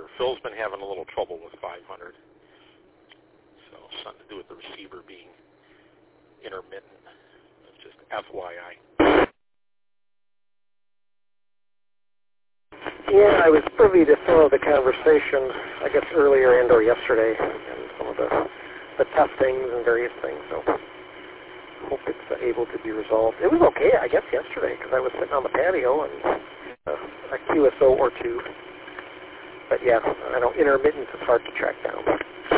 Phil's been having a little trouble with 500. So something to do with the receiver being intermittent. It's just FYI. Yeah, I was privy to some of the conversation, I guess, earlier and or yesterday, and some of the testings and various things, so hope it's able to be resolved. It was okay, I guess, yesterday, because I was sitting on the patio and a QSO or two. But yeah, I know intermittent is hard to track down.